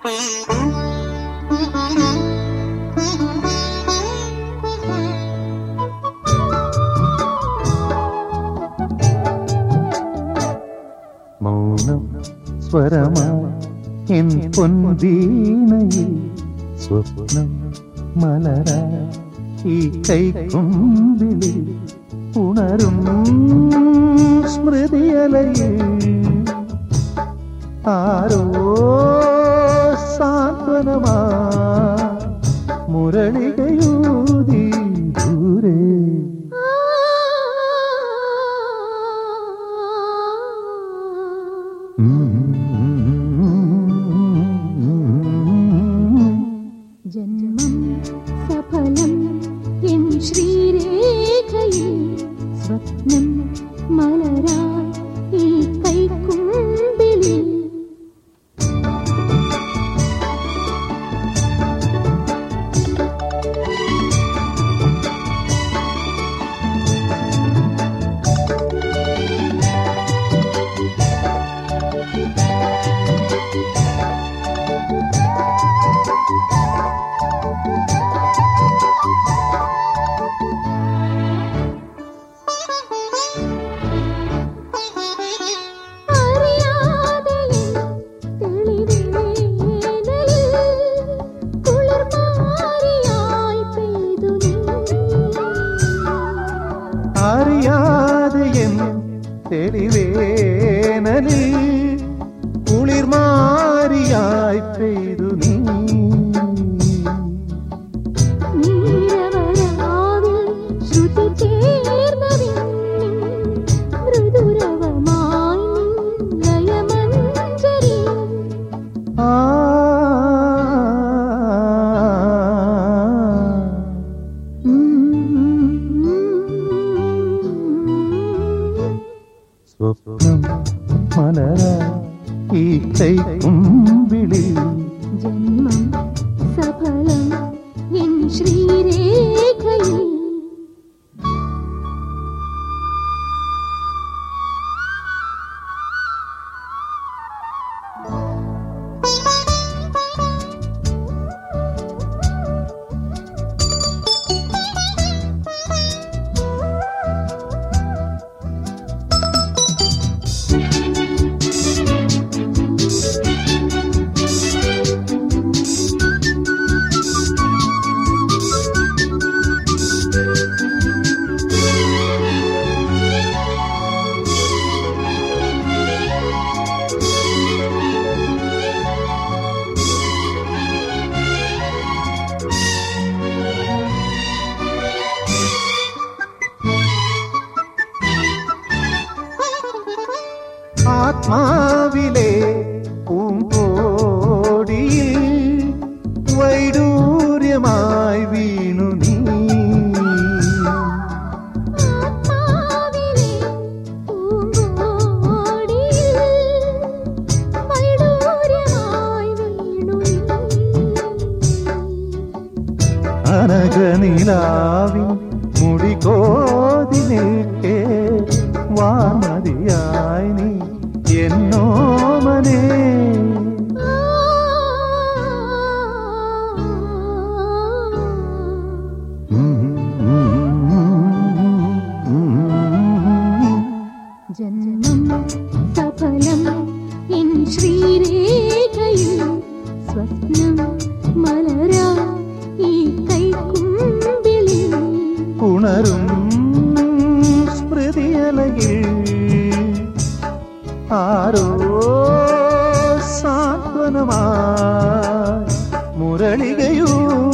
മൗനം സ്വരമായി എൻ പൊൻവീണയിൽ സ്വപ്നം മലരായി ഈ കൈക്കുമ്പിളിൽ ഉണരും സ്മൃതിയലയിൽ ആരോ സാന്ത്വനമാ മുരളികയൂതി ദൂരെ. ജന്മം സഫലം എൻ ശ്രീരേഖയിൽ സ്വപ്നം മലരായി ഈ കൈക്കുമ്പിളിൽ. അറിയാതെ എൻ തെളിവേനലിൽ കുളിർമാരിയായി പെയ്തു നീ. സ്വപ്നം മലരായി ഈ കൈക്കുമ്പിളിൽ. ജന്മം സഫലം എൻ ശ്രീരേഖയിൽ. ആത്മാവിലെ പൂങ്കോടിയിൽ വൈഡൂര്യമായി വീണു നീ. അനഘനിലാവിൻ മുടികോതി നിൽക്കേ വാമതിയായി നീ എന്നോമനേ. ജന്മം സഫലം എൻ ശ്രീരേഖയിൽ സ്വപ്നം മലരായി ഈ കൈക്കുമ്പിളിൽ. ഉണരും സ്മൃതിയലയിൽ ആരോ സാന്ത്വനമായി മുരളികയൂ